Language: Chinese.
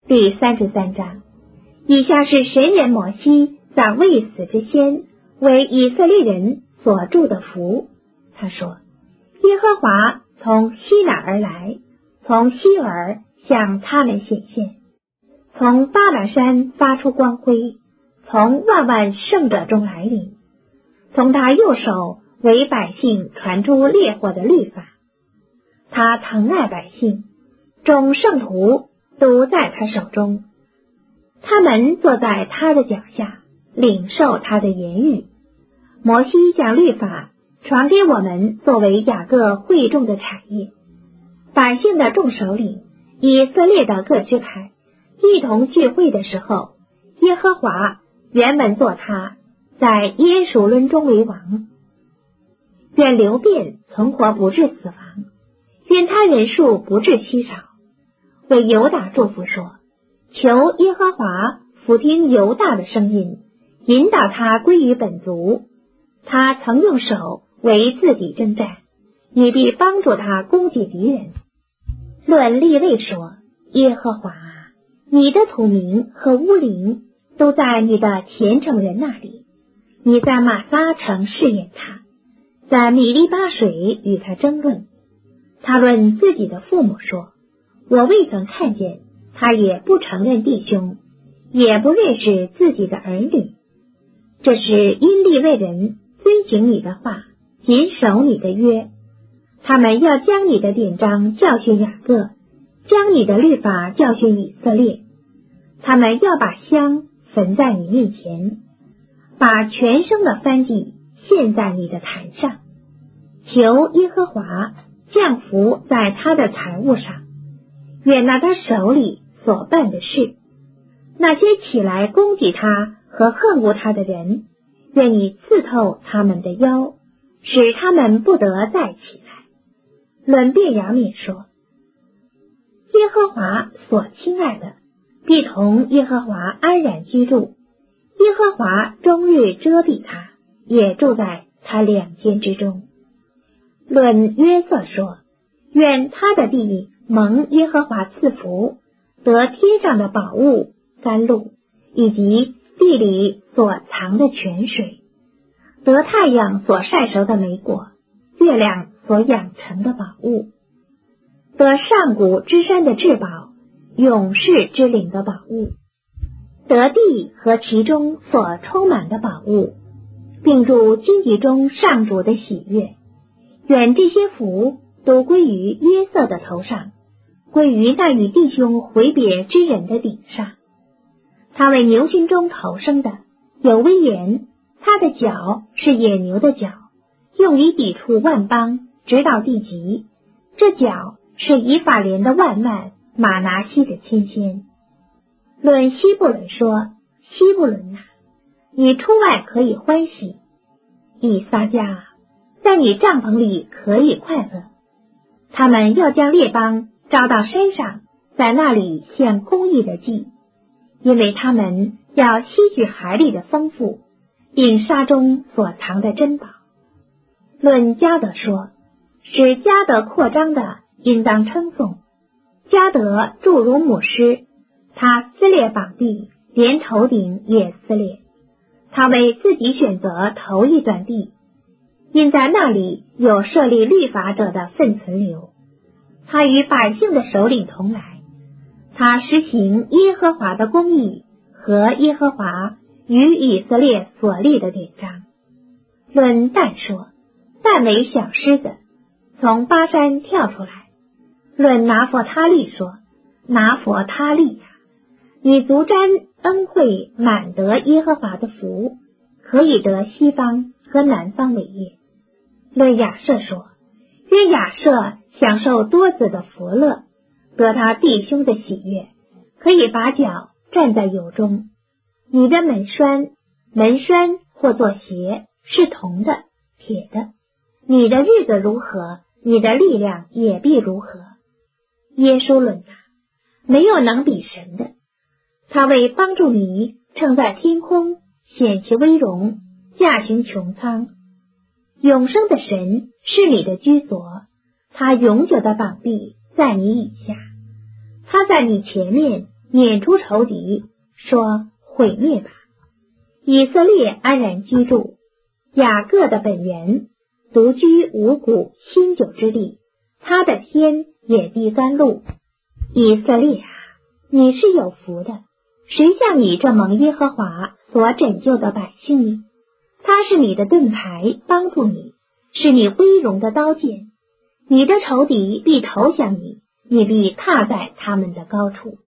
第33章。以下是神人摩西在未死之先为以色列人所祝的福。他说：耶和华从西乃而来，从西尔向他们显现，从巴拿山发出光辉，从万万圣者中来临，从他右手为百姓传出烈火的律法。他疼爱百姓，众圣徒都在他手中，他们坐在他的脚下，领受他的言语。摩西将律法传给我们作为雅各会众的产业。百姓的众首领，以色列的各支派一同聚会的时候，耶和华原本作他在耶属伦中为王。愿流便存活不至死亡，愿他人数不至稀少。为犹大祝福说：求耶和华俯听犹大的声音，引导他归于本族。他曾用手为自己征战，你必帮助他攻击敌人。论利未说：耶和华，你的土民和乌灵都在你的虔诚人那里。你在玛撒城试验他，在米利巴水与他争论。他论自己的父母说：我未曾看见。他也不承认弟兄，也不认识自己的儿女。这是因利未人遵行你的话，谨守你的约。他们要将你的典章教训雅各，将你的律法教训以色列。他们要把香焚在你面前，把全生的燔祭献在你的坛上。求耶和华降福在他的财物上，悦纳他手里所办的事。那些起来攻击他和恨恶他的人，愿你刺透他们的腰，使他们不得再起来。论便雅悯说：耶和华所亲爱的，必同耶和华安然居住。耶和华终日遮蔽他，也住在他两间之中。论约瑟说：愿他的地蒙耶和华赐福，得天上的宝物甘露，以及地里所藏的泉水，得太阳所晒熟的美果，月亮所养成的宝物，得上古之山的至宝，永世之岭的宝物，得地和其中所充满的宝物，并入荆棘中上主的喜悦。愿这些福都归于约瑟的头上，归于那与弟兄回别之人的顶上。他为牛群中头生的，有威严，他的脚是野牛的脚，用以抵触万邦，直到地极。这脚是以法莲的万万，马拿西的千千。论西布伦说：西布伦啊，你出外可以欢喜；以撒迦啊，在你帐篷里可以快乐。他们要将列邦招到山上，在那里献公义的祭，因为他们要吸取海里的丰富，并沙中所藏的珍宝。论迦得说：使迦得扩张的，应当称颂。迦得著如母狮，他撕裂膀臂，连头顶也撕裂。他为自己选择头一段地，因在那里有设立律法者的份存留。他与百姓的首领同来，他实行耶和华的公义和耶和华与以色列所立的典章。论但说：但为小狮子，从巴山跳出来。论拿佛他利说：拿佛他利呀，你足沾恩惠，满得耶和华的福，可以得西方和南方为业。论亚设说：愿亚设享受多子的福乐，得他弟兄的喜悦，可以把脚站在油中。你的门栓或做鞋，是铜的、铁的。你的日子如何，你的力量也必如何。耶稣论啊，没有能比神的。他为帮助你，乘在天空，显其威荣，驾行穹苍。永生的神是你的居所，他永久的膀臂在你以下。他在你前面， 撵出仇敌，说毁灭吧。以色列安然居住，雅各的本源独居五谷新酒之地，他的天也地甘露。以色列啊，你是有福的，谁像你这蒙耶和华所拯救的百姓呢？他是你的盾牌，帮助你，是你威荣的刀剑。你的仇敌必投降你，你必踏在他们的高处。